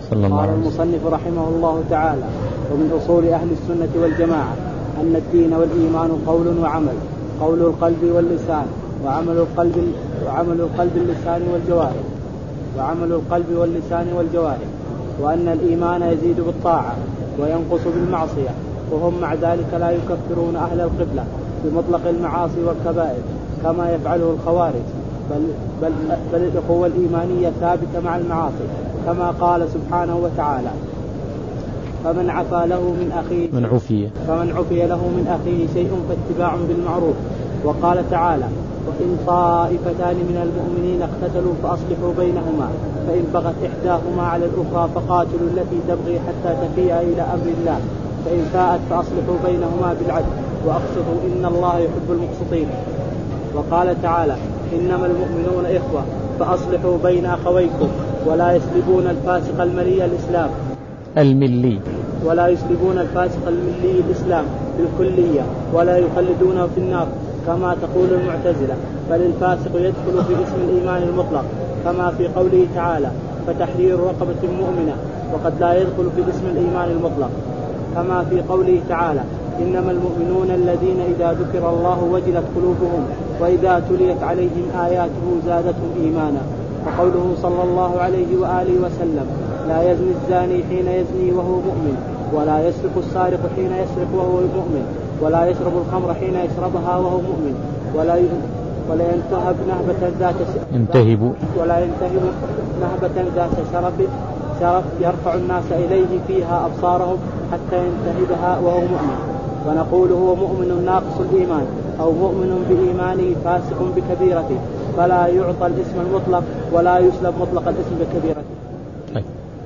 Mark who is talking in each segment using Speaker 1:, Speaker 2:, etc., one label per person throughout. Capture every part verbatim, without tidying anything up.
Speaker 1: صلى الله عليه
Speaker 2: وسلم. قال المصنف رحمه الله تعالى: ومن أصول أهل السنة والجماعة أن الدين والإيمان قول وعمل، قول القلب واللسان، وعمل القلب وعمل القلب اللسان والجوارح وعمل القلب واللسان والجوارح وأن الإيمان يزيد بالطاعة وينقص بالمعصية، وهم مع ذلك لا يكفرون أهل القبلة بمطلق المعاصي والكبائر كما يفعله الخوارج، بل, بل, بل الأخوة الإيمانية ثابتة مع المعاصي، كما قال سبحانه وتعالى: فمن عفا له من أخيه
Speaker 1: من عفية
Speaker 2: فمن عفي له من أخيه شيء فاتباع بالمعروف. وقال تعالى: وإن طائفتان من المؤمنين اقتتلوا فأصلحوا بينهما فإن بغت إحداهما على الأخرى فقاتلوا التي تبغي حتى تفيء إلى أمر الله فإن فاءت فأصلحوا بينهما بالعدل وأقسطوا إن الله يحب المقسطين. وقال تعالى: إنما المؤمنون إخوة فأصلحوا بين أخويكم ولا يسلبون الفاسق الملي الإسلام
Speaker 1: الملي
Speaker 2: ولا يسلبون الفاسق الملي الإسلام بالكلية ولا يخلدونه في النار كما تقول المعتزلة، بل الفاسق يدخل في اسم الإيمان المطلق كما في قوله تعالى: فتحرير رقبة مؤمنة، وقد لا يدخل في اسم الإيمان المطلق كما في قوله تعالى: إنما المؤمنون الذين إذا ذكر الله وجلت قلوبهم وإذا تليت عليهم آياته زادتهم إيمانا. وقوله صلى الله عليه وآله وسلم: لا يزني الزاني حين يزني وهو مؤمن، ولا يسرق السارق حين يسرق وهو مؤمن، ولا يشرب الخمر حين يشربها وهو مؤمن، ولا ولا ينتهب نهبة ذات
Speaker 1: ينتهب
Speaker 2: ولا ينتهب نهبة ذات شرف شرف يرفع الناس إليه فيها أبصارهم حتى ينتهبها وهو مؤمن. ونقول هو مؤمن ناقص الإيمان أو مؤمن بإيمانه فاسق بكبيرته، فلا يعطى الاسم المطلق ولا يسلب مطلق الاسم بكبيرته.
Speaker 1: طيب.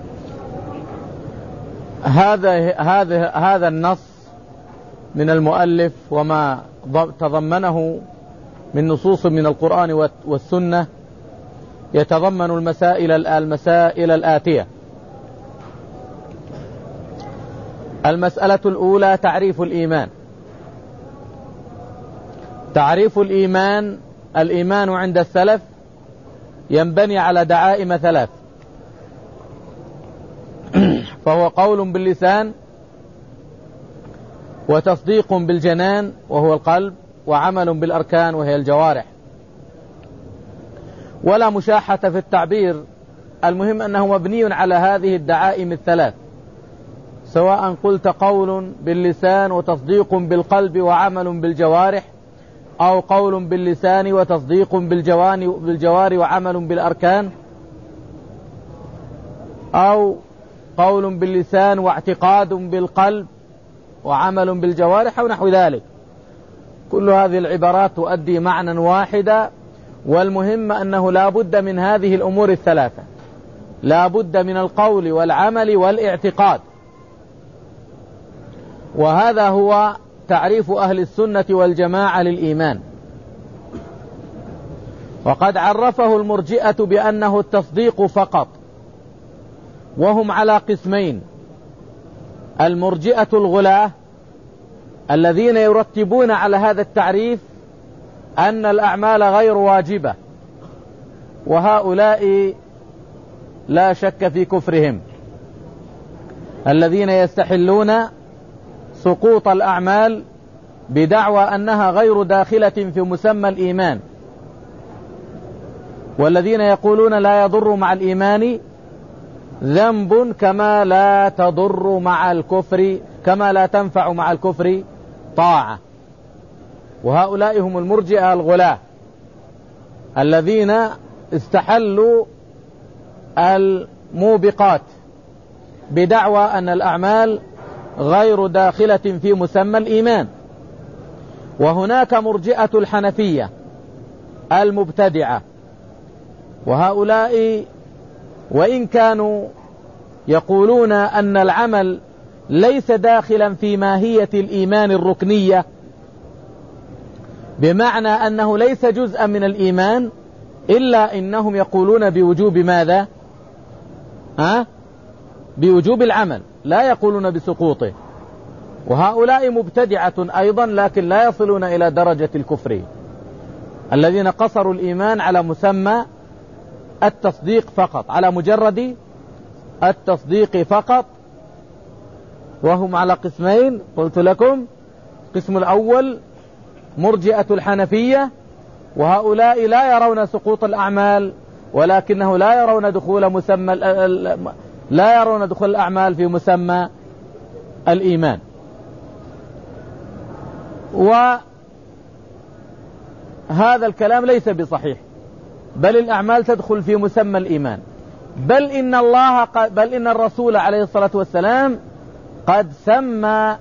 Speaker 1: هذا هذا هذا النص من المؤلف وما تضمنه من نصوص من القرآن والسنة يتضمن المسائل المسائل الآتية. المسألة الأولى: تعريف الإيمان. تعريف الإيمان: الإيمان عند السلف ينبني على دعائم ثلاث، فهو قول باللسان، وتصديق بالجنان وهو القلب، وعمل بالأركان وهي الجوارح. ولا مشاحة في التعبير، المهم أنه مبني على هذه الدعائم الثلاث، سواء قلت قول باللسان وتصديق بالقلب وعمل بالجوارح، أو قول باللسان وتصديق بالجوارح وعمل بالأركان، أو قول باللسان واعتقاد بالقلب وعمل بالجوارح أو نحو ذلك. كل هذه العبارات تؤدي معنى واحدا، والمهم أنه لا بد من هذه الأمور الثلاثة، لا بد من القول والعمل والاعتقاد. وهذا هو تعريف أهل السنة والجماعة للإيمان. وقد عرفه المرجئة بأنه التصديق فقط، وهم على قسمين: المرجئة الغلاة الذين يرتبون على هذا التعريف أن الأعمال غير واجبة، وهؤلاء لا شك في كفرهم، الذين يستحلون سقوط الأعمال بدعوى أنها غير داخلة في مسمى الإيمان، والذين يقولون لا يضر مع الإيمان ذنب كما لا تضر مع الكفر كما لا تنفع مع الكفر طاعة. وهؤلاء هم المرجئة الغلاة الذين استحلوا الموبقات بدعوى أن الأعمال غير داخلة في مسمى الإيمان. وهناك مرجئة الحنفية المبتدعة، وهؤلاء وإن كانوا يقولون أن العمل ليس داخلا في ماهية الإيمان الركنية، بمعنى أنه ليس جزءا من الإيمان، إلا إنهم يقولون بوجوب ماذا؟ ها؟ بوجوب العمل، لا يقولون بسقوطه. وهؤلاء مبتدعة أيضا، لكن لا يصلون إلى درجة الكفر، الذين قصروا الإيمان على مسمى التصديق فقط، على مجرد التصديق فقط، وهم على قسمين قلت لكم. القسم الأول مرجئة الحنفية، وهؤلاء لا يرون سقوط الأعمال، ولكنه لا يرون دخول مسمى لا يرون دخول الأعمال في مسمى الإيمان. وهذا الكلام ليس بصحيح، بل الأعمال تدخل في مسمى الإيمان، بل إن الله بل إن الرسول عليه الصلاة والسلام قد سمى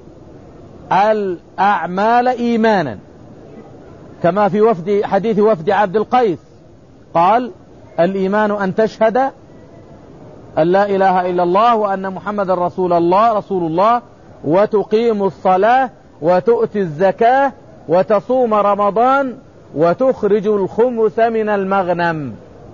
Speaker 1: الأعمال إيمانا، كما في وفد حديث وفد عبد القيس قال: الإيمان أن تشهد أن لا إله إلا الله وأن محمد رسول الله رسول الله وتقيم الصلاة وتؤتي الزكاة وتصوم رمضان وتخرج الخمس من المغنم.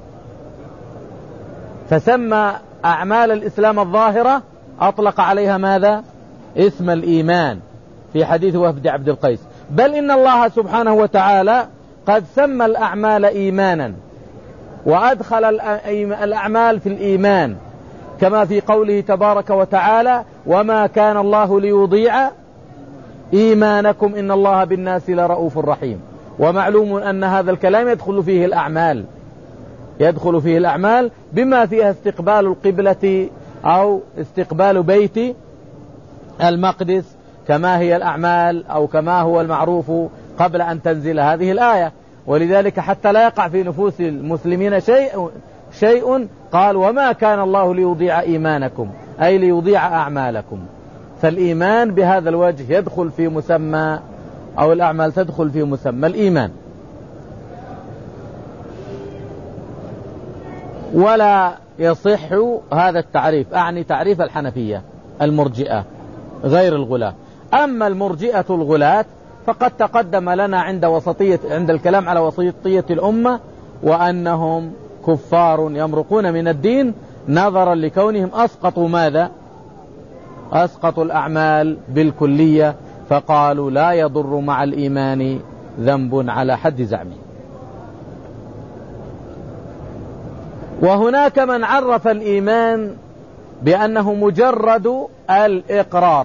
Speaker 1: فسمى أعمال الإسلام الظاهرة أطلق عليها ماذا؟ اسم الإيمان في حديث وفد عبد القيس. بل إن الله سبحانه وتعالى قد سمى الأعمال إيمانا، وأدخل الأعمال في الإيمان، كما في قوله تبارك وتعالى: وما كان الله ليضيع إيمانكم إن الله بالناس لرؤوف رحيم. ومعلوم أن هذا الكلام يدخل فيه الأعمال يدخل فيه الأعمال بما فيها استقبال القبلة أو استقبال بيت المقدس، كما هي الأعمال أو كما هو المعروف قبل أن تنزل هذه الآية. ولذلك حتى لا يقع في نفوس المسلمين شيء شيء قال: وما كان الله ليضيع إيمانكم، أي ليضيع أعمالكم. فالإيمان بهذا الوجه يدخل في مسمى أو الأعمال تدخل في مسمى الإيمان. ولا يصح هذا التعريف، أعني تعريف الحنفية المرجئة غير الغلاة. أما المرجئة الغلاة فقد تقدم لنا عند وسطية عند الكلام على وسطية الأمة، وأنهم كفار يمرقون من الدين نظرا لكونهم أسقطوا ماذا؟ أسقطوا الأعمال بالكلية، فقالوا لا يضر مع الإيمان ذنب على حد زعمه. وهناك من عرف الإيمان بأنه مجرد الإقرار،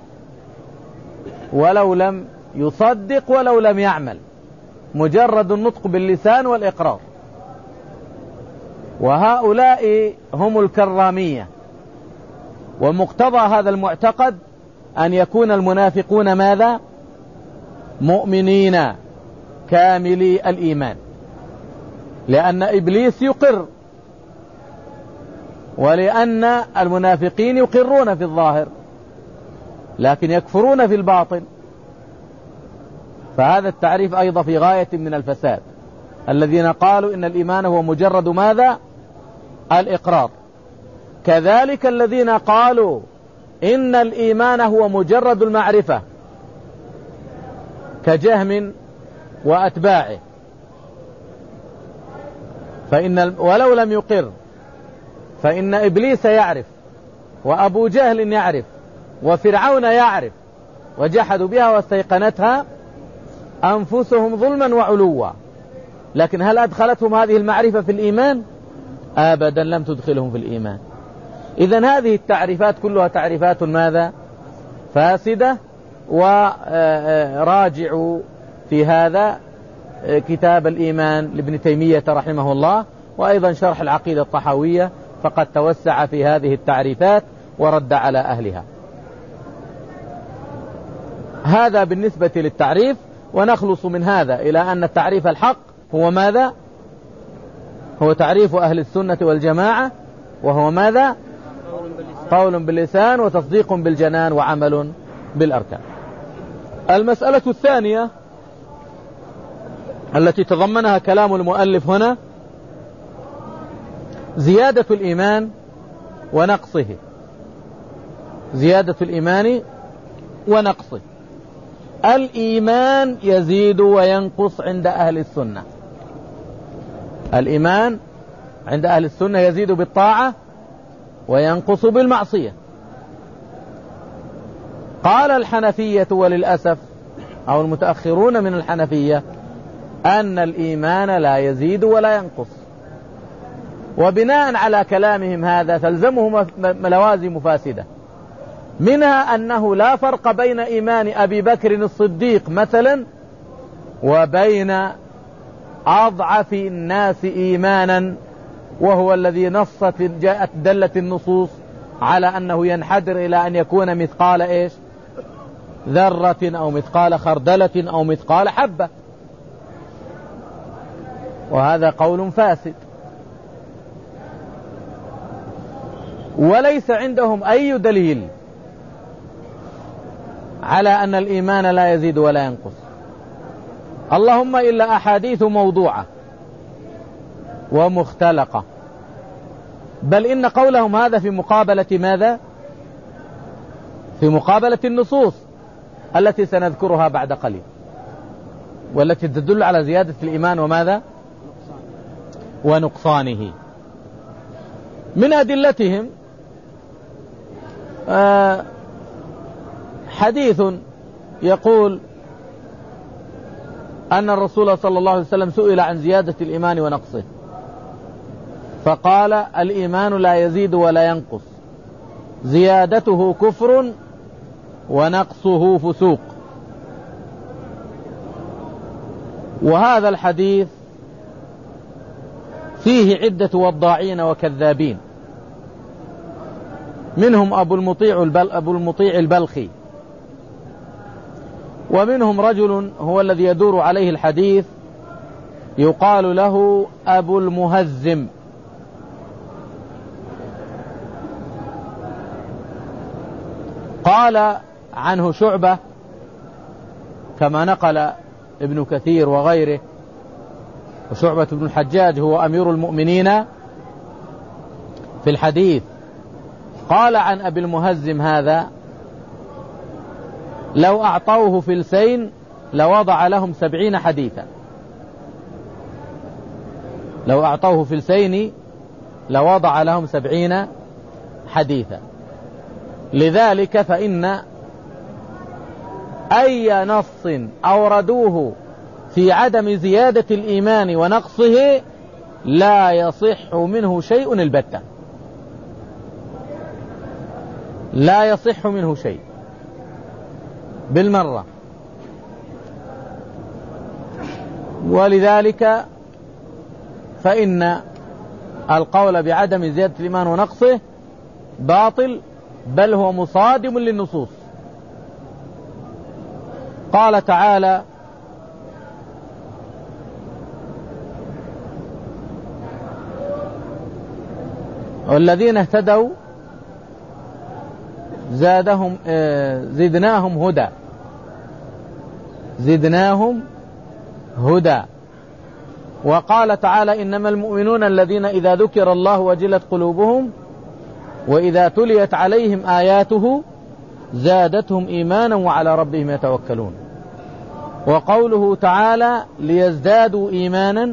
Speaker 1: ولو لم يصدق ولو لم يعمل، مجرد النطق باللسان والإقرار. وهؤلاء هم الكرامية. ومقتضى هذا المعتقد أن يكون المنافقون ماذا؟ مؤمنين كاملي الإيمان، لأن إبليس يقر، ولأن المنافقين يقرون في الظاهر لكن يكفرون في الباطن. فهذا التعريف أيضا في غاية من الفساد. الذين قالوا إن الإيمان هو مجرد ماذا؟ الإقرار. كذلك الذين قالوا إن الإيمان هو مجرد المعرفة كجهم وأتباعه، فإن ولو لم يقر، فإن إبليس يعرف وأبو جهل يعرف وفرعون يعرف، وجحدوا بها واستيقنتها أنفسهم ظلما وعلوا. لكن هل أدخلتهم هذه المعرفة في الإيمان؟ أبدا لم تدخلهم في الإيمان. إذن هذه التعريفات كلها تعريفات ماذا؟ فاسدة. وراجعوا في هذا كتاب الإيمان لابن تيمية رحمه الله، وأيضا شرح العقيدة الطحاوية، فقد توسع في هذه التعريفات ورد على أهلها. هذا بالنسبة للتعريف. ونخلص من هذا إلى أن التعريف الحق هو ماذا؟ هو تعريف أهل السنة والجماعة، وهو ماذا؟ قول باللسان وتصديق بالجنان وعمل بالأركان. المسألة الثانية التي تضمنها كلام المؤلف هنا زيادة الإيمان ونقصه. زيادة الإيمان ونقصه. الإيمان يزيد وينقص عند أهل السنة. الإيمان عند أهل السنة يزيد بالطاعة وينقص بالمعصية. قال الحنفية وللأسف أو المتأخرون من الحنفية أن الإيمان لا يزيد ولا ينقص، وبناء على كلامهم هذا تلزمه لوازم فاسدة، منها أنه لا فرق بين إيمان أبي بكر الصديق مثلا وبين أضعف الناس إيمانا، وهو الذي نصت جاءت دلت النصوص على أنه ينحدر إلى أن يكون مثقال إيش ذرة أو مثقال خردلة أو مثقال حبة، وهذا قول فاسد. وليس عندهم أي دليل على أن الإيمان لا يزيد ولا ينقص، اللهم إلا أحاديث موضوعة ومختلقة، بل إن قولهم هذا في مقابلة ماذا؟ في مقابلة النصوص التي سنذكرها بعد قليل، والتي تدل على زيادة الإيمان وماذا؟ ونقصانه. من أدلتهم آه حديث يقول أن الرسول صلى الله عليه وسلم سئل عن زيادة الإيمان ونقصه فقال: الإيمان لا يزيد ولا ينقص، زيادته كفر ونقصه فسوق. وهذا الحديث فيه عدة وضاعين وكذابين، منهم أبو المطيع, البل أبو المطيع البلخي، ومنهم رجل هو الذي يدور عليه الحديث يقال له أبو المهزم، قال عنه شعبة كما نقل ابن كثير وغيره، وشعبة بن الحجاج هو أمير المؤمنين في الحديث، قال عن أبي المهزم هذا: لو أعطوه فلسين لوضع لهم سبعين حديثا. لو أعطوه فلسين لوضع لهم سبعين حديثا. لذلك فإن أي نص أوردوه في عدم زيادة الإيمان ونقصه لا يصح منه شيء البتة، لا يصح منه شيء بالمرة. ولذلك فإن القول بعدم زيادة الإيمان ونقصه باطل، بل هو مصادم للنصوص. قال تعالى: والذين اهتدوا زادهم زدناهم هدى زدناهم هدى. وقال تعالى: إنما المؤمنون الذين إذا ذكر الله وجلت قلوبهم وإذا تليت عليهم آياته زادتهم إيمانا وعلى ربهم يتوكلون. وقوله تعالى: ليزدادوا إيمانا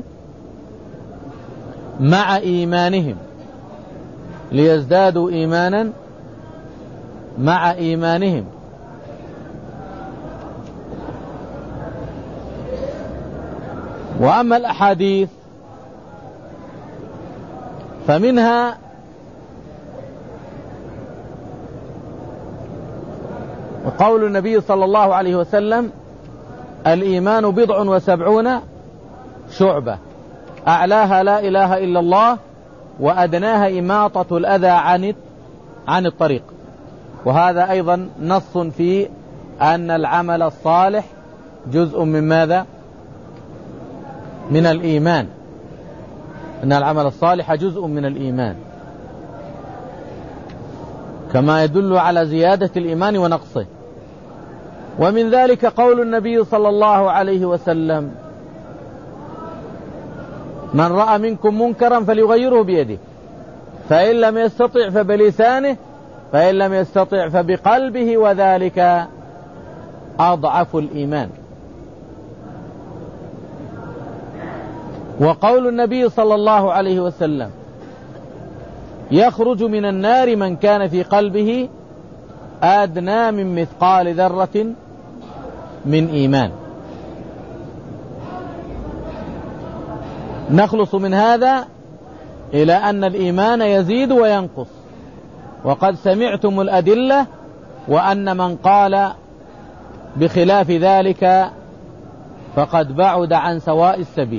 Speaker 1: مع إيمانهم ليزدادوا إيمانا مع إيمانهم. وأما الأحاديث فمنها وقول النبي صلى الله عليه وسلم: الإيمان بضع وسبعون شعبة، أعلاها لا إله إلا الله، وأدناها إماطة الأذى عن عن الطريق. وهذا أيضا نص في أن العمل الصالح جزء من ماذا؟ من الإيمان، أن العمل الصالح جزء من الإيمان، كما يدل على زيادة الإيمان ونقصه. ومن ذلك قول النبي صلى الله عليه وسلم: من رأى منكم منكرا فليغيره بيده، فإن لم يستطع فبلسانه، فإن لم يستطع فبقلبه، وذلك أضعف الإيمان. وقول النبي صلى الله عليه وسلم: يخرج من النار من كان في قلبه أدنى من مثقال ذرة من إيمان. نخلص من هذا إلى أن الإيمان يزيد وينقص، وقد سمعتم الأدلة، وأن من قال بخلاف ذلك فقد بعد عن سواء السبيل.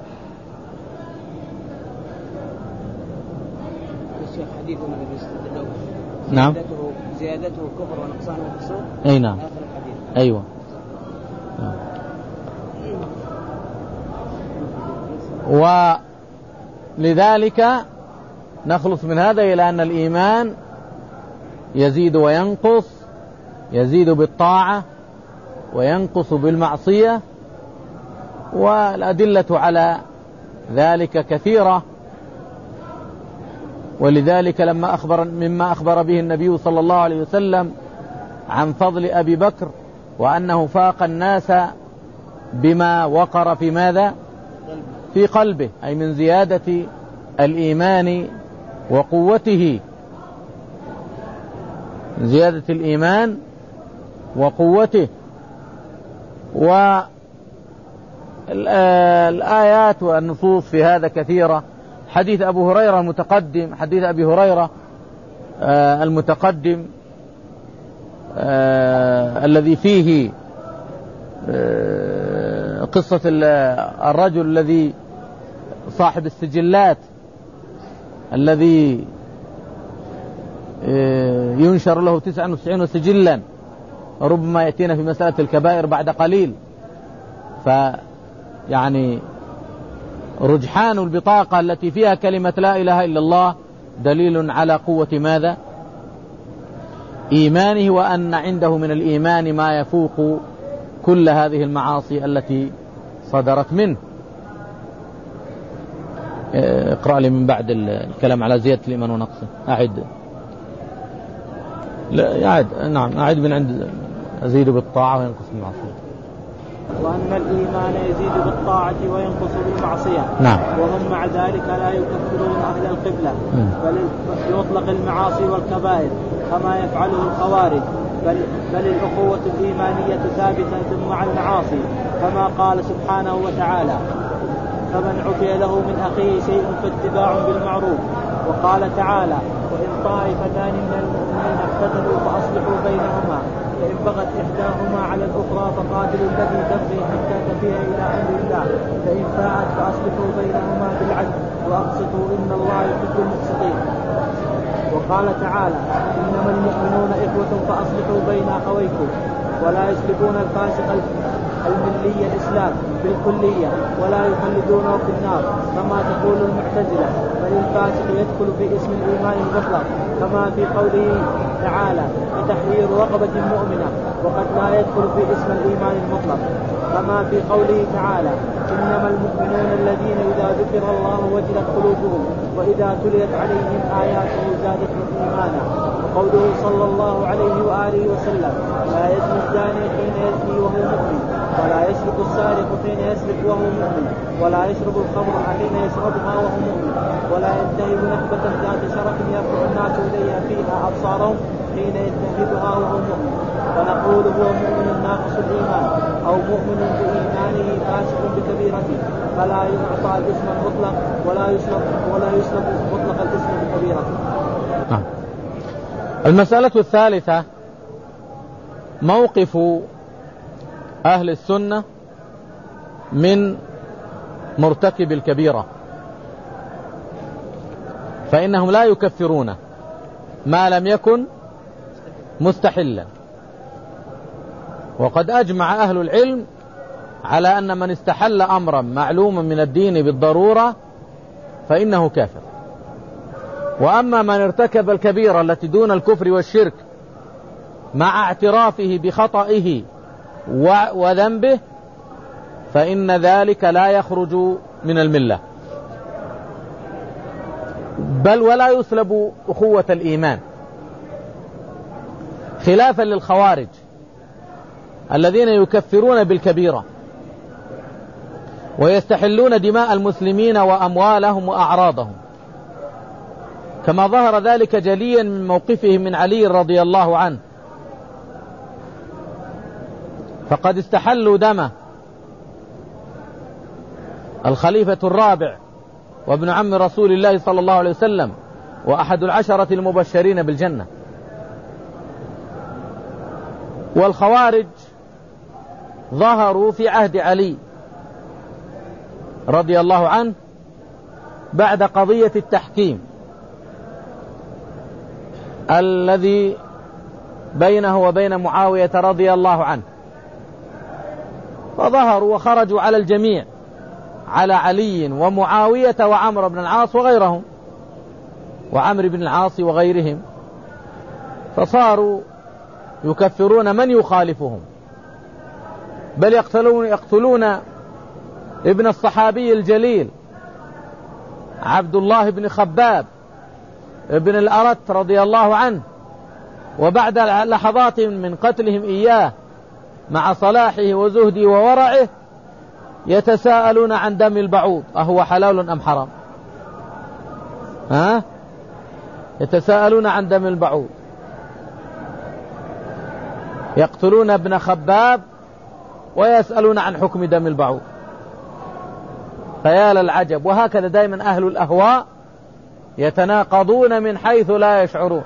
Speaker 2: الشيخ حديثنا الذي استدلوا
Speaker 1: نعم
Speaker 2: زيادته, زيادته كفر ونقصانه فسوق.
Speaker 1: أي نعم أيوة. ولذلك نخلص من هذا إلى أن الإيمان يزيد وينقص، يزيد بالطاعة وينقص بالمعصية، والأدلة على ذلك كثيرة. ولذلك لما أخبر مما أخبر به النبي صلى الله عليه وسلم عن فضل أبي بكر وأنه فاق الناس بما وقر في ماذا؟ في قلبه، أي من زيادة الإيمان وقوته، من زيادة الإيمان وقوته. والآيات والنصوص في هذا كثيرة. حديث أبو هريرة المتقدم، حديث أبي هريرة المتقدم الذي فيه قصة الرجل الذي صاحب السجلات الذي ينشر له تسعة وتسعين سجلا، ربما يأتينا في مسألة الكبائر بعد قليل. فيعني رجحان البطاقة التي فيها كلمة لا إله إلا الله دليل على قوة ماذا؟ إيمانه، وأن عنده من الإيمان ما يفوق كل هذه المعاصي التي صدرت منه. اقرأ لي من بعد الكلام على زيادة الإيمان ونقصه. أعد لا أعد نعم أعد من عند أزيد بالطاعة وينقص بالمعصية.
Speaker 2: وأن الإيمان يزيد بالطاعة وينقص بالمعصية.
Speaker 1: نعم.
Speaker 2: وهم مع ذلك لا يكفرون أهل القبلة، بل يطلق المعاصي والكبائر كما يفعله الخوارج، بل, بل الأخوة الإيمانية ثابتة مع المعاصي، كما قال سبحانه وتعالى: فمن عفي له من أخيه شيء فاتباع بالمعروف. وقال تعالى: وإن طائفتان من المؤمنين اقتتلوا فأصلحوا بينهما، فإن بغت إحداهما على الأخرى فقاتلوا التي تبغي حتى تفيء إلى أمر الله، فإن فاءت فأصلحوا بينهما بالعدل وأقسطوا إن الله يحب المقسطين. وقال تعالى: إنما المؤمنون إخوة فأصلحوا بين أخويكم. ولا يسلكون الفاسق الملي الإسلام بالكلية ولا يخلدونه في النار كما تقول المعتزلة، بل الفاسق يدخل في اسم الإيمان المطلق، كما في قوله تعالى: فتحرير رقبة مؤمنة، وقد لا يدخل في اسم الإيمان المطلق، كما في قوله تعالى: إنما المؤمنون الذين إذا ذكر الله وجلت قلوبهم وإذا تليت عليهم آياته زادتهم إيمانا. وقوله صلى الله عليه وآله وسلم: لا يزني الزاني حين يزني وهو مؤمن، ولا يسرق السارق حين يسرق وهو مؤمن، ولا يشرب الخمر حين يشربها وهو مؤمن، ولا ينتهب نخبة ذات شرف يرفع الناس إليها فيها أبصارهم حين ينتهبها وهو مؤمن. فنقول هو مؤمن ناقص الإيمان، أو مؤمن بإيمانه فاسق بكبيرته، فلا يعطى الاسم المطلق ولا يسلب ولا يسلب مطلق الاسم بكبيرته.
Speaker 1: المسألة الثالثة موقف أهل السنة من مرتكب الكبيرة، فإنهم لا يكفرون ما لم يكن مستحلا. وقد أجمع أهل العلم على أن من استحل أمرا معلوما من الدين بالضرورة فإنه كافر. وأما من ارتكب الكبيرة التي دون الكفر والشرك مع اعترافه بخطئه وذنبه فإن ذلك لا يخرج من الملة، بل ولا يسلب أخوة الإيمان، خلافا للخوارج الذين يكفرون بالكبيرة ويستحلون دماء المسلمين وأموالهم وأعراضهم، كما ظهر ذلك جليا من موقفهم من علي رضي الله عنه، فقد استحلوا دمه الخليفة الرابع وابن عم رسول الله صلى الله عليه وسلم، وأحد العشرة المبشرين بالجنة. والخوارج ظهروا في عهد علي رضي الله عنه بعد قضية التحكيم الذي بينه وبين معاوية رضي الله عنه، فظهروا وخرجوا على الجميع، على علي ومعاوية وعمرو بن العاص وغيرهم، وعمرو بن العاص وغيرهم، فصاروا يكفرون من يخالفهم، بل يقتلون, يقتلون ابن الصحابي الجليل عبد الله بن خباب ابن الأرت رضي الله عنه، وبعد لحظات من قتلهم إياه مع صلاحه وزهده وورعه يتساءلون عن دم البعوض أهو حلال أم حرام؟ ها؟ يتساءلون عن دم البعوض، يقتلون ابن خباب ويسألون عن حكم دم البعوض. فيا للعجب. وهكذا دائما أهل الأهواء يتناقضون من حيث لا يشعرون.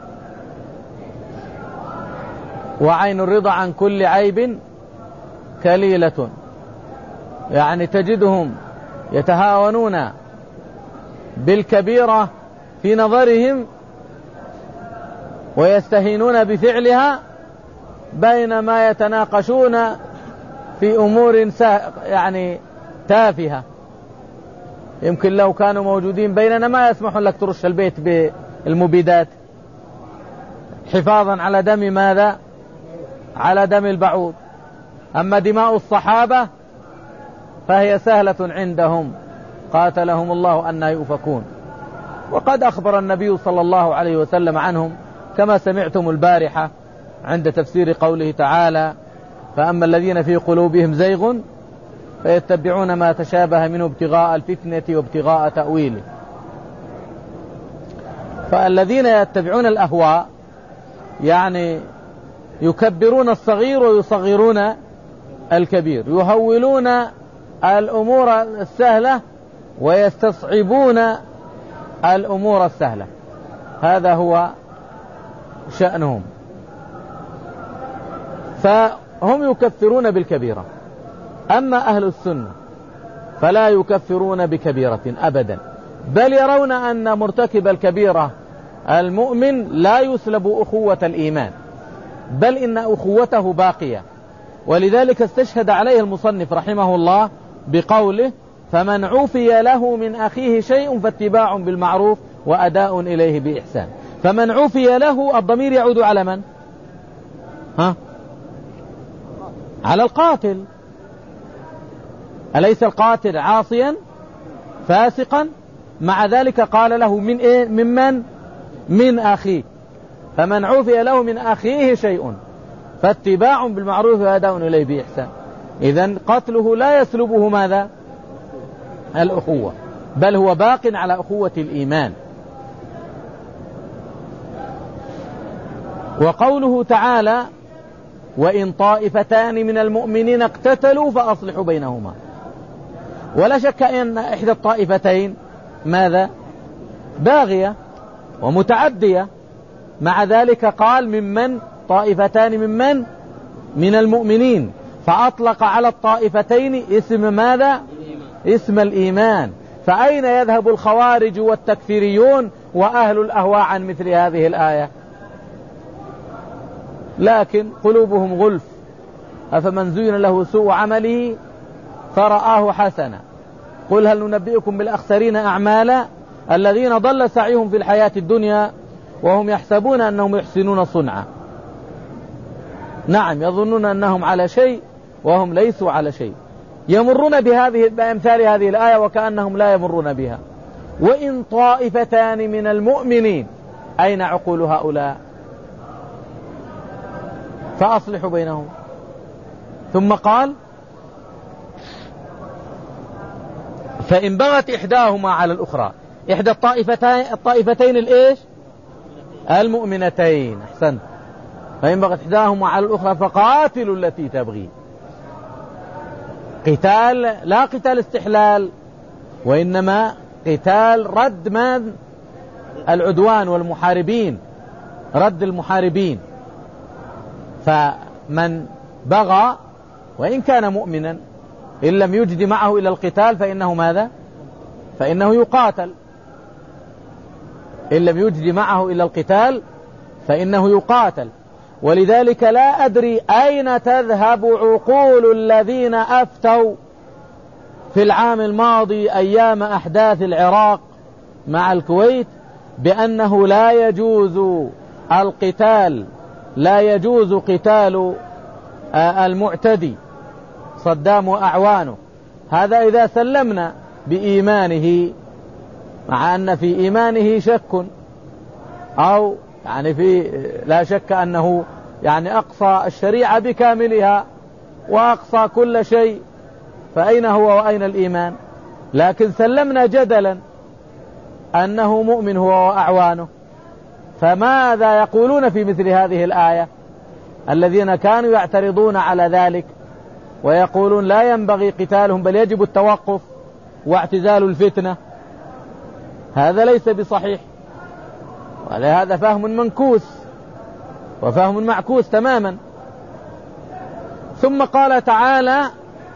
Speaker 1: وعين الرضا عن كل عيب كليلة، يعني تجدهم يتهاونون بالكبيرة في نظرهم ويستهينون بفعلها، بينما يتناقشون في أمور يعني تافهة. يمكن لو كانوا موجودين بيننا ما يسمحون لك ترش البيت بالمبيدات حفاظا على دم ماذا؟ على دم البعوض. أما دماء الصحابة فهي سهلة عندهم، قاتلهم الله أن يؤفكون. وقد أخبر النبي صلى الله عليه وسلم عنهم كما سمعتم البارحة عند تفسير قوله تعالى: فأما الذين في قلوبهم زيغ فيتبعون ما تشابه منه ابتغاء الفتنة وابتغاء تأويله. فالذين يتبعون الأهواء يعني يكبرون الصغير ويصغرون الكبير، يهولون الأمور السهلة ويستصعبون الأمور السهلة، هذا هو شأنهم. فهم يكفرون بالكبيرة. أما أهل السنة فلا يكفرون بكبيرة أبدا، بل يرون أن مرتكب الكبيرة المؤمن لا يسلب أخوة الإيمان، بل إن أخوته باقية. ولذلك استشهد عليه المصنف رحمه الله بقوله: فمن عفي له من أخيه شيء فاتباع بالمعروف وأداء إليه بإحسان. فمن عفي له الضمير يعود على من؟ ها؟ على القاتل. أليس القاتل عاصيا فاسقا؟ مع ذلك قال له من إيه؟ ممن؟ من أخيه. فمن عفي له من أخيه شيء فاتباع بالمعروف وأداء إليه بإحسان. إذن قتله لا يسلبه ماذا؟ الأخوة، بل هو باق على أخوة الإيمان. وقوله تعالى: وإن طائفتان من المؤمنين اقتتلوا فأصلحوا بينهما. ولا شك أن إحدى الطائفتين ماذا؟ باغية ومتعدية. مع ذلك قال ممن؟ طائفتان ممن؟ من المؤمنين، فأطلق على الطائفتين اسم ماذا؟ اسم الإيمان. فأين يذهب الخوارج والتكفيريون وأهل الأهواء عن مثل هذه الآية؟ لكن قلوبهم غلف. أفمن زين له سوء عمله فرآه حسنا قل هل ننبئكم بالأخسرين أعمالا الذين ضل سعيهم في الحياة الدنيا وهم يحسبون أنهم يحسنون صنعا. نعم، يظنون أنهم على شيء وهم ليسوا على شيء، يمرون بهذه بأمثال هذه الآية وكأنهم لا يمرون بها. وإن طائفتان من المؤمنين، أين عقول هؤلاء؟ فأصلحوا بينهم. ثم قال: فإن بغت إحداهما على الأخرى. إحدى الطائفتين الطائفتين الإيش؟ المؤمنتين. أحسنت. فإن بغت إحداهما على الأخرى فقاتلوا التي تبغي. قتال لا قتال استحلال، وإنما قتال رد من العدوان والمحاربين، رد المحاربين. فمن بغى وإن كان مؤمنا إن لم يجد معه إلى القتال فإنه ماذا؟ فإنه يقاتل. إن لم يجد معه إلى القتال فإنه يقاتل. ولذلك لا أدري أين تذهب عقول الذين أفتوا في العام الماضي أيام أحداث العراق مع الكويت بأنه لا يجوز القتال، لا يجوز قتال المعتدي صدام وأعوانه. هذا إذا سلمنا بإيمانه، مع أن في إيمانه شك، أو يعني في لا شك أنه يعني أقصى الشريعة بكاملها وأقصى كل شيء، فأين هو وأين الإيمان؟ لكن سلمنا جدلا أنه مؤمن هو وأعوانه، فماذا يقولون في مثل هذه الآية الذين كانوا يعترضون على ذلك ويقولون لا ينبغي قتالهم بل يجب التوقف واعتزال الفتنة؟ هذا ليس بصحيح، ولهذا فهم منكوس وفهم معكوس تماما. ثم قال تعالى: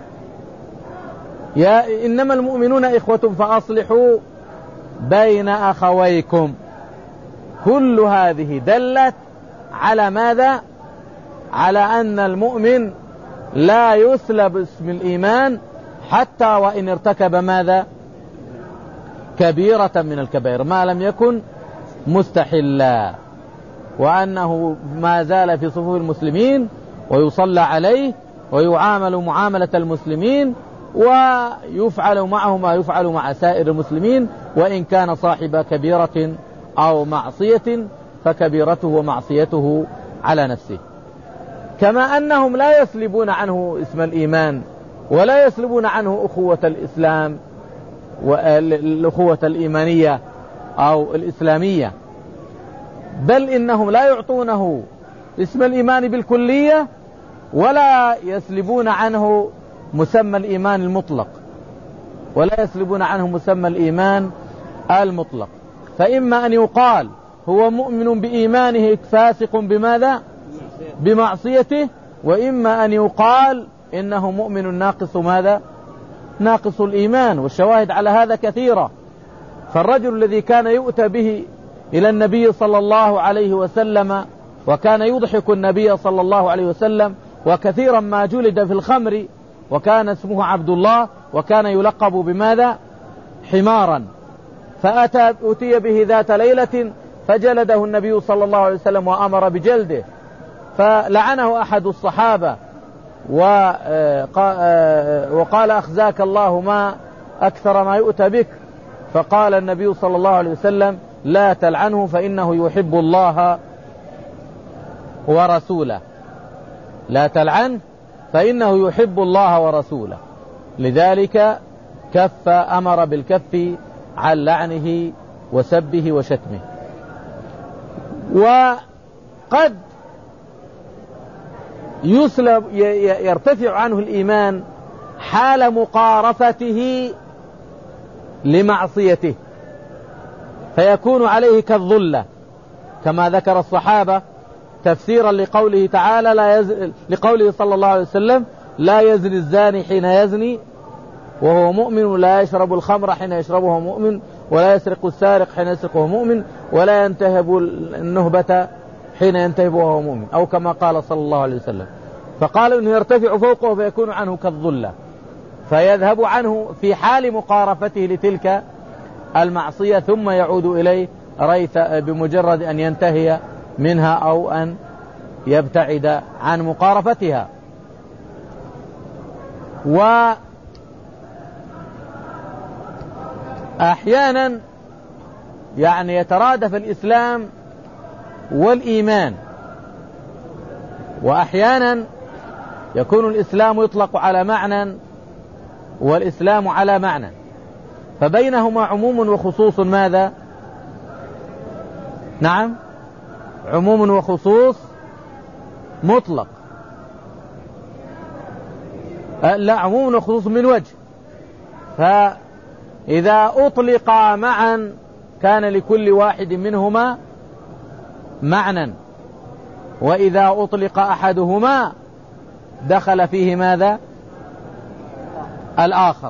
Speaker 1: يا إنما المؤمنون إخوة فأصلحوا بين أخويكم. كل هذه دلت على ماذا؟ على أن المؤمن لا يسلب اسم الإيمان حتى وإن ارتكب ماذا؟ كبيرة من الكبائر ما لم يكن مستحلا، وأنه ما زال في صفوف المسلمين ويصلى عليه ويعامل معاملة المسلمين ويفعل معه ما يفعل مع سائر المسلمين، وإن كان صاحب كبيرة أو معصية فكبيرته ومعصيته على نفسه. كما أنهم لا يسلبون عنه اسم الإيمان ولا يسلبون عنه أخوة الإسلام والأخوة الإيمانية أو الإسلامية، بل إنهم لا يعطونه اسم الإيمان بالكلية ولا يسلبون عنه مسمى الإيمان المطلق، ولا يسلبون عنه مسمى الإيمان المطلق. فإما أن يقال هو مؤمن بإيمانه فاسق بماذا؟ بمعصيته، وإما أن يقال إنه مؤمن ناقص ماذا؟ ناقص الإيمان. والشواهد على هذا كثيرة. فالرجل الذي كان يؤتى به إلى النبي صلى الله عليه وسلم وكان يضحك النبي صلى الله عليه وسلم، وكثيرا ما جلد في الخمر، وكان اسمه عبد الله، وكان يلقب بماذا؟ حمارا. فأتى أتي به ذات ليلة فجلده النبي صلى الله عليه وسلم وأمر بجلده، فلعنه أحد الصحابة وقال: أخزاك الله، ما أكثر ما يؤتى بك. فقال النبي صلى الله عليه وسلم: لا تلعنه فإنه يحب الله ورسوله. لا تلعنه فإنه يحب الله ورسوله. لذلك كف أمر بالكف عن لعنه وسبه وشتمه. وقد يسلب يرتفع عنه الإيمان حال مقارفته لمعصيته، فيكون عليه كالظلة، كما ذكر الصحابة تفسيرا لقوله تعالى لا يز... لقوله صلى الله عليه وسلم: لا يزني الزاني حين يزني وهو مؤمن، ولا يشرب الخمر حين يشربه وهو مؤمن، ولا يسرق السارق حين يسرق وهو مؤمن، ولا ينتهب النهبة حين ينتهب وهو مؤمن، أو كما قال صلى الله عليه وسلم. فقالوا إنه يرتفع فوقه فيكون عنه كالظلة، فيذهب عنه في حال مقارفته لتلك المعصية، ثم يعود إليه ريث بمجرد أن ينتهي منها أو أن يبتعد عن مقارفتها. وأحيانا يعني يترادف الإسلام والإيمان، وأحيانا يكون الإسلام يطلق على معنى والإسلام على معنى، فبينهما عموم وخصوص. ماذا؟ نعم، عموم وخصوص مطلق. أه لا، عموم وخصوص من وجه. إذا أطلقا معا كان لكل واحد منهما معنى، وإذا أطلق أحدهما دخل فيه ماذا؟ الآخر.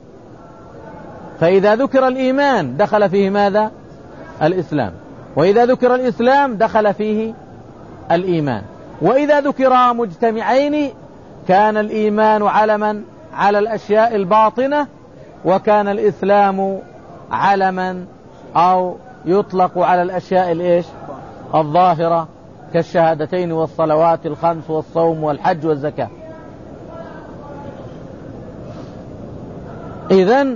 Speaker 1: فإذا ذكر الإيمان دخل فيه ماذا؟ الإسلام، وإذا ذكر الإسلام دخل فيه الإيمان، وإذا ذكر مجتمعين كان الإيمان علما على الأشياء الباطنة، وكان الإسلام علما أو يطلق على الأشياء الإيش؟ الظاهرة، كالشهادتين والصلوات الخمس والصوم والحج والزكاة. إذن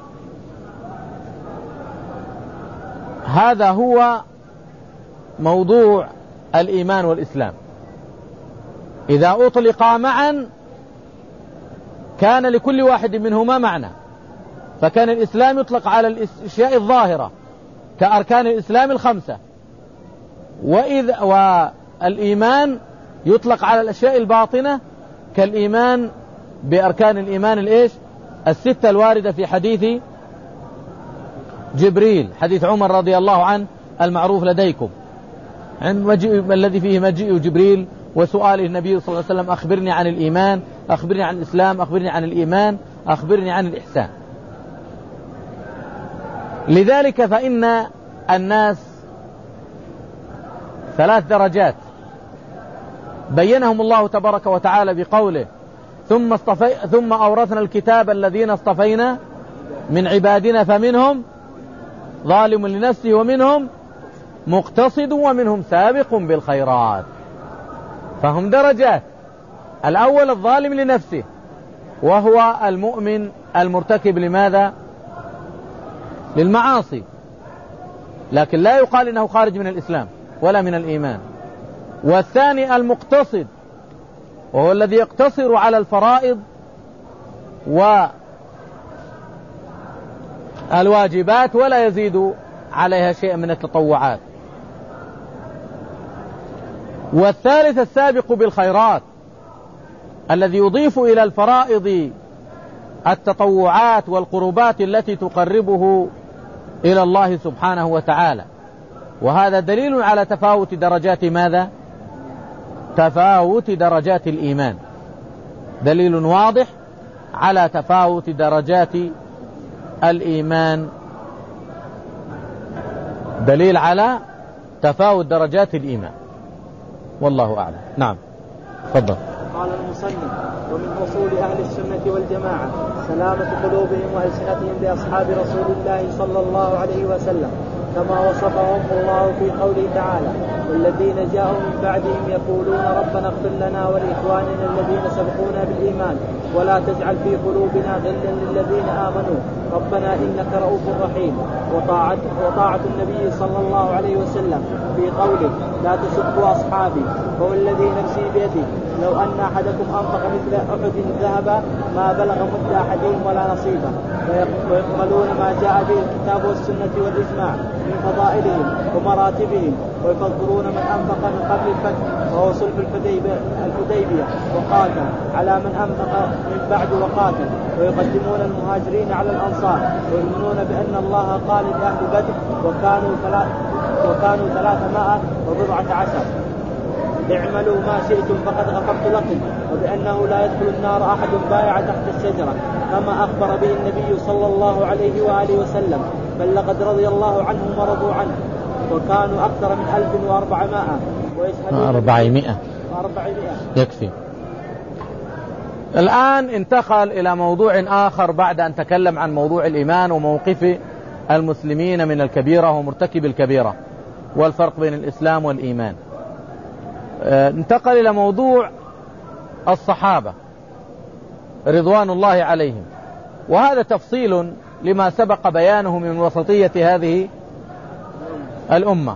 Speaker 1: هذا هو موضوع الإيمان والإسلام. إذا أطلقا معا كان لكل واحد منهما معنى، فكان الإسلام يطلق على الأشياء الظاهرة كأركان الإسلام الخمسة، وإذا والإيمان يطلق على الأشياء الباطنة كالإيمان بأركان الإيمان الإيش؟ الستة الواردة في حديث جبريل، حديث عمر رضي الله عنه المعروف لديكم، عن مجيء الذي فيه مجيء جبريل وسؤاله النبي صلى الله عليه وسلم: أخبرني عن الإيمان، أخبرني عن الإسلام، أخبرني عن الإيمان، أخبرني عن الإحسان. لذلك فإن الناس ثلاث درجات بينهم الله تبارك وتعالى بقوله: ثم, اصطفي ثم أورثنا الكتاب الذين اصطفينا من عبادنا فمنهم ظالم لنفسه ومنهم مقتصد ومنهم سابق بالخيرات. فهم درجات. الأول الظالم لنفسه، وهو المؤمن المرتكب لماذا؟ للمعاصي، لكن لا يقال إنه خارج من الإسلام ولا من الإيمان. والثاني المقتصد، وهو الذي يقتصر على الفرائض والواجبات ولا يزيد عليها شيء من التطوعات. والثالث السابق بالخيرات، الذي يضيف إلى الفرائض التطوعات والقربات التي تقربه إلى الله سبحانه وتعالى. وهذا دليل على تفاوت درجات ماذا؟ تفاوت درجات الإيمان، دليل واضح على تفاوت درجات الإيمان، دليل على تفاوت درجات الإيمان، والله أعلم. نعم، تفضل.
Speaker 2: قال المصنف: ومن أصول أهل السنة والجماعة سلامة قلوبهم وألسنتهم بأصحاب رسول الله صلى الله عليه وسلم، كما وصفهم الله في قوله تعالى: والذين جاءوا من بعدهم يقولون ربنا اغفر لنا ولإخواننا الذين سبقونا بالإيمان ولا تجعل في قلوبنا غلا للذين آمنوا ربنا إنك رؤوف رحيم. وطاعة, وطاعة النبي صلى الله عليه وسلم في قوله: لا تسبوا أصحابي فوالذي نفسي بيده لو أن أحدكم أنفق مثل أحد ذهبا ما بلغ مد أحدهم ولا نصيبا. ويقبلون ما جاء به الكتاب والسنة والإجماع من فضائلهم ومراتبهم، ويفضلون من أنفق من قبل الفتح وهو صلح الحديبية وقاتل على من أنفق من بعد وقاتل، ويقدمون المهاجرين على الأنصار، ويؤمنون بأن الله قال لأهل بدر وكانوا ثلاث وكانوا ثلاثمائة وبضعة عشر: اعملوا ما شئتم فقد غفرت لكم، وبأنه لا يدخل النار أحد بايع تحت الشجرة، كما أخبر به النبي صلى الله عليه وآله وسلم: بل لقد رضي الله عنهم ورضوا عنه، وكانوا أكثر من ألف وأربعمائة ويشهدون
Speaker 1: أربعمائة يكفي. الآن انتقل إلى موضوع آخر بعد أن تكلم عن موضوع الإيمان وموقف المسلمين من الكبيرة ومرتكب الكبيرة والفرق بين الإسلام والإيمان. انتقل إلى موضوع الصحابة رضوان الله عليهم، وهذا تفصيل لما سبق بيانه من وسطية هذه الأمة.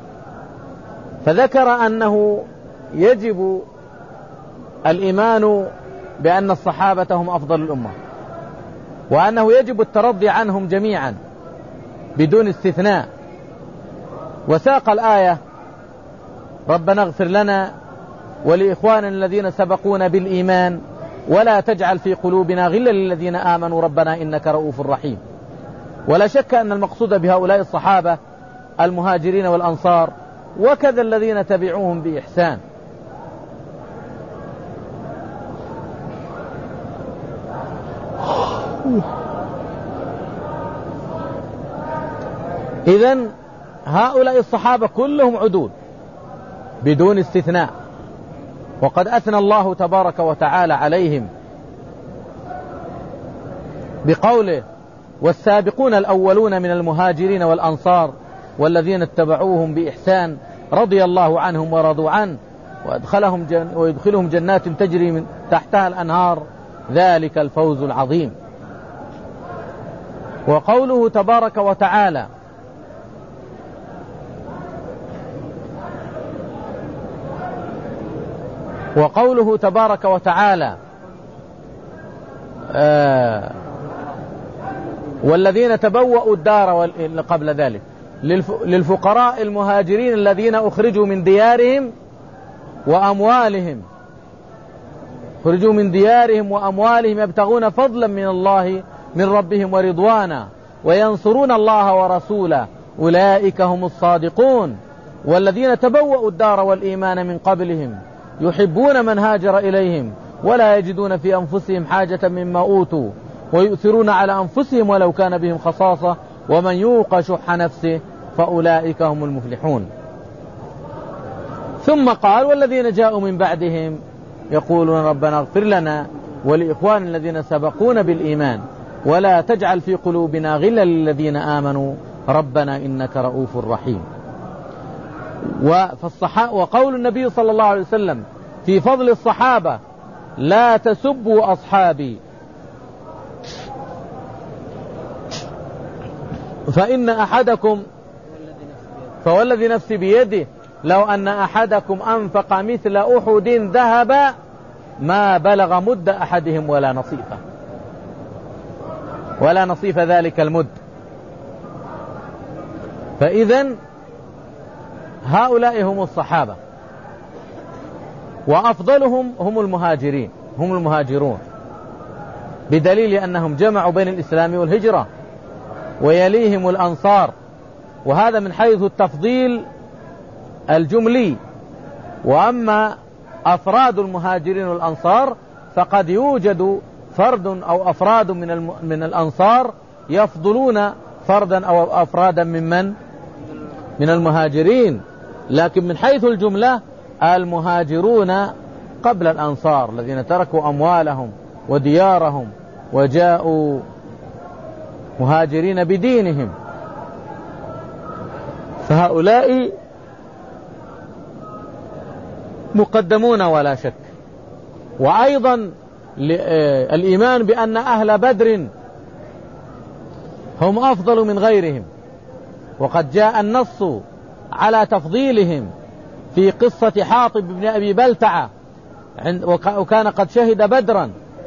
Speaker 1: فذكر أنه يجب الإيمان بأن الصحابة هم أفضل الأمة، وأنه يجب الترضي عنهم جميعا بدون استثناء. وساق الآية: ربنا اغفر لنا ولإخواننا الذين سبقونا بالإيمان ولا تجعل في قلوبنا غلا للذين آمنوا ربنا إنك رؤوف رحيم. ولا شك أن المقصود بهؤلاء الصحابة المهاجرين والأنصار، وكذا الذين تبعوهم بإحسان. إذن هؤلاء الصحابة كلهم عدول بدون استثناء، وقد أثنى الله تبارك وتعالى عليهم بقوله: والسابقون الأولون من المهاجرين والأنصار والذين اتبعوهم بإحسان رضي الله عنهم ورضوا عنه وأدخلهم جن ويدخلهم جنات تجري من تحتها الأنهار ذلك الفوز العظيم. وقوله تبارك وتعالى: وقوله تبارك وتعالى آه والذين تبوأوا الدار قبل ذلك للفقراء المهاجرين الذين أخرجوا من ديارهم وأموالهم أخرجوا من ديارهم وأموالهم يبتغون فضلا من الله من ربهم ورضوانا وينصرون الله ورسوله أولئك هم الصادقون. والذين تبوأوا الدار والإيمان من قبلهم يحبون من هاجر إليهم ولا يجدون في أنفسهم حاجة مما أوتوا ويؤثرون على أنفسهم ولو كان بهم خصاصة ومن يوق شح نفسه فأولئك هم المفلحون. ثم قال: والذين جاءوا من بعدهم يقولون ربنا اغفر لنا ولإخوان الذين سبقونا بالإيمان ولا تجعل في قلوبنا غلا للذين آمنوا ربنا إنك رؤوف رحيم. وقول النبي صلى الله عليه وسلم في فضل الصحابة: لا تسبوا أصحابي فإن أحدكم فوالذي نفسي بيده لو أن أحدكم أنفق مثل أحد ذهبا ما بلغ مد أحدهم ولا نصيفه ولا نصيف ذلك المد. فإذن هؤلاء هم الصحابة، وأفضلهم هم المهاجرين هم المهاجرون بدليل أنهم جمعوا بين الإسلام والهجرة، ويليهم الأنصار، وهذا من حيث التفضيل الجملي. وأما أفراد المهاجرين والأنصار فقد يوجد فرد أو أفراد من من الأنصار يفضلون فردا أو أفرادا ممن من المهاجرين، لكن من حيث الجملة المهاجرون قبل الأنصار الذين تركوا أموالهم وديارهم وجاءوا مهاجرين بدينهم، فهؤلاء مقدمون ولا شك. وأيضا الإيمان بأن أهل بدر هم أفضل من غيرهم، وقد جاء النص على تفضيلهم في قصة حاطب بن أبي بلتعة، وكان قد شهد بدرا،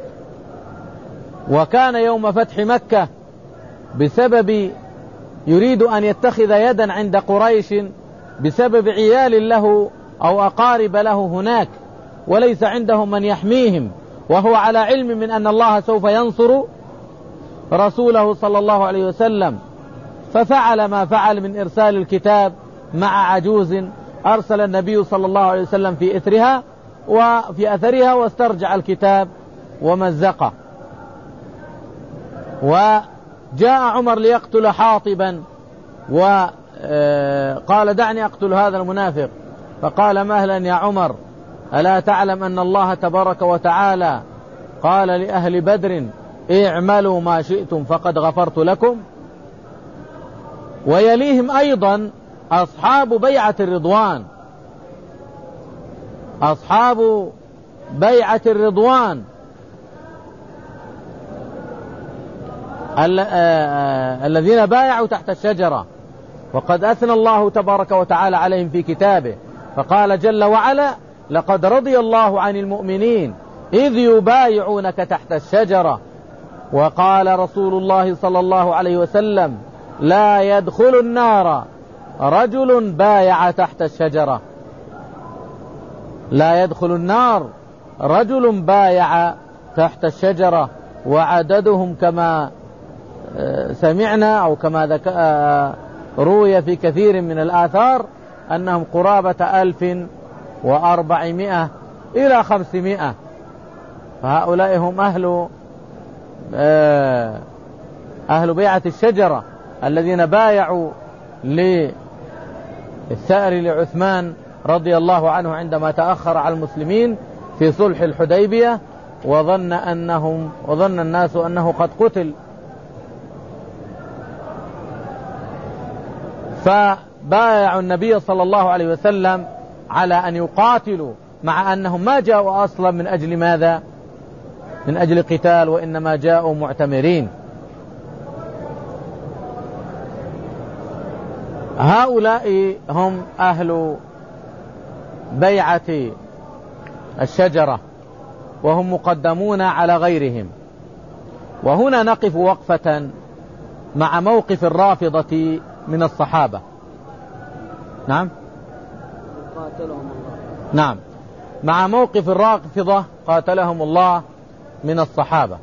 Speaker 1: وكان يوم فتح مكة بسبب يريد أن يتخذ يدا عند قريش بسبب عيال له أو أقارب له هناك وليس عندهم من يحميهم، وهو على علم من أن الله سوف ينصر رسوله صلى الله عليه وسلم، ففعل ما فعل من إرسال الكتاب مع عجوز أرسل النبي صلى الله عليه وسلم في إثرها وفي أثرها واسترجع الكتاب ومزقه. وجاء عمر ليقتل حاطبا وقال: دعني أقتل هذا المنافق، فقال: مهلا يا عمر، ألا تعلم أن الله تبارك وتعالى قال لأهل بدر: اعملوا ما شئتم فقد غفرت لكم. ويليهم أيضا أصحاب بيعة الرضوان أصحاب بيعة الرضوان الذين بايعوا تحت الشجرة، وقد أثنى الله تبارك وتعالى عليهم في كتابه، فقال جل وعلا: لقد رضي الله عن المؤمنين إذ يبايعونك تحت الشجرة. وقال رسول الله صلى الله عليه وسلم: لا يدخل النار رجل بايع تحت الشجرة لا يدخل النار رجل بايع تحت الشجرة. وعددهم كما سمعنا أو كما ذك... روي في كثير من الآثار أنهم قرابة ألف وأربعمائة إلى خمسمائة. فهؤلاء هم أهل أهل بيعة الشجرة الذين بايعوا للثأر لعثمان رضي الله عنه عندما تأخر على المسلمين في صلح الحديبية، وظن أنهم وظن الناس أنه قد قتل، فبايعوا النبي صلى الله عليه وسلم على أن يقاتلوا، مع أنهم ما جاءوا أصلا من أجل ماذا؟ من أجل قتال، وإنما جاءوا معتمرين. هؤلاء هم أهل بيعة الشجرة، وهم مقدمون على غيرهم. وهنا نقف وقفة مع موقف الرافضة من الصحابة. نعم
Speaker 2: قاتلهم الله.
Speaker 1: نعم، مع موقف الرافضة قاتلهم الله من الصحابة.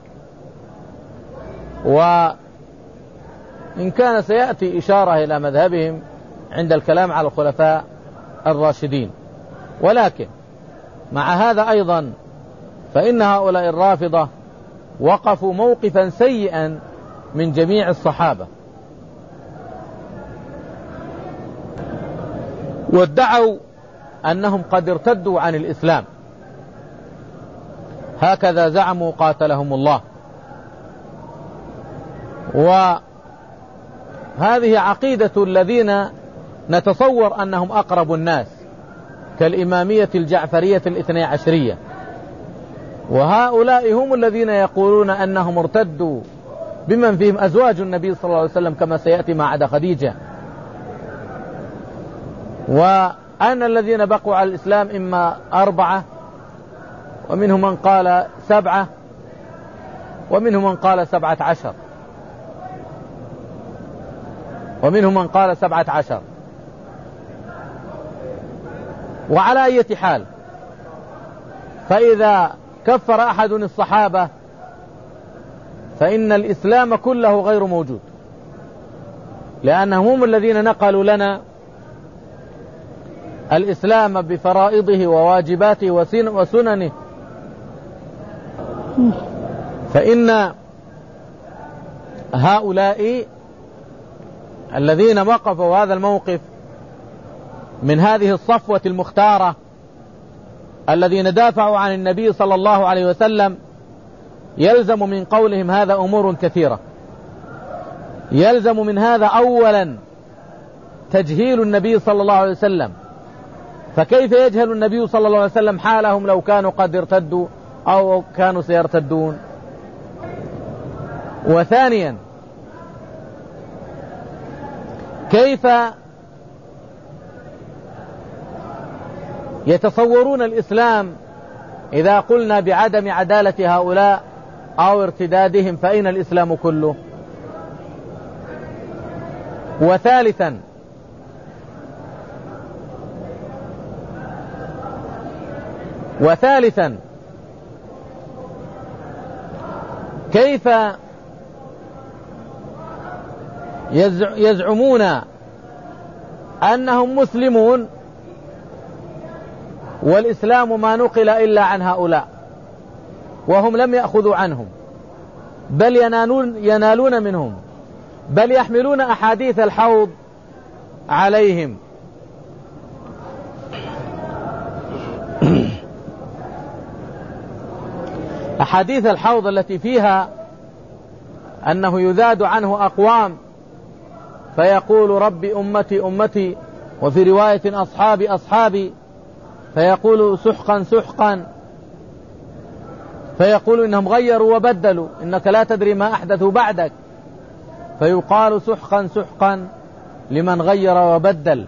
Speaker 1: وإن كان سيأتي إشارة إلى مذهبهم عند الكلام على الخلفاء الراشدين، ولكن مع هذا أيضا فإن هؤلاء الرافضة وقفوا موقفا سيئا من جميع الصحابة، وادعوا أنهم قد ارتدوا عن الإسلام، هكذا زعموا قاتلهم الله. وهذه عقيدة الذين نتصور أنهم أقرب الناس كالإمامية الجعفرية الاثني عشرية، وهؤلاء هم الذين يقولون أنهم ارتدوا بمن فيهم أزواج النبي صلى الله عليه وسلم كما سيأتي ما عدا خديجة، وأن الذين بقوا على الإسلام إما أربعة، ومنهم من قال سبعة، ومنهم من قال سبعة عشر، ومنهم من قال سبعة عشر. وعلى أي حال، فإذا كفر أحد الصحابة فإن الإسلام كله غير موجود، لأنهم هم الذين نقلوا لنا الإسلام بفرائضه وواجباته وسننه. فإن هؤلاء الذين وقفوا هذا الموقف من هذه الصفوة المختارة الذين دافعوا عن النبي صلى الله عليه وسلم، يلزم من قولهم هذا أمور كثيرة. يلزم من هذا أولا تجهيل النبي صلى الله عليه وسلم، فكيف يجهل النبي صلى الله عليه وسلم حالهم لو كانوا قد ارتدوا أو كانوا سيرتدون؟ وثانيا كيف يتصورون الإسلام إذا قلنا بعدم عدالة هؤلاء أو ارتدادهم فإن الإسلام كله؟ وثالثا وثالثا كيف يزعمون أنهم مسلمون والإسلام ما نقل إلا عن هؤلاء، وهم لم يأخذوا عنهم، بل ينالون, ينالون منهم، بل يحملون أحاديث الحوض عليهم. أحاديث الحوض التي فيها أنه يذاد عنه أقوام فيقول ربي أمتي أمتي، وفي رواية أصحابي أصحابي، فيقول سحقا سحقا، فيقول إنهم غيروا وبدلوا، إنك لا تدري ما أحدثوا بعدك، فيقال سحقا سحقا لمن غير وبدل.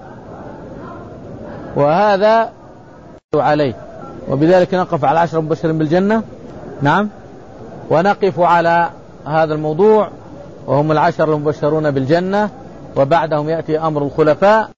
Speaker 1: وهذا عليه. وبذلك نقف على عشر مبشرين بالجنة. نعم، ونقف على هذا الموضوع وهم العشر المبشرون بالجنة، وبعدهم يأتي أمر الخلفاء.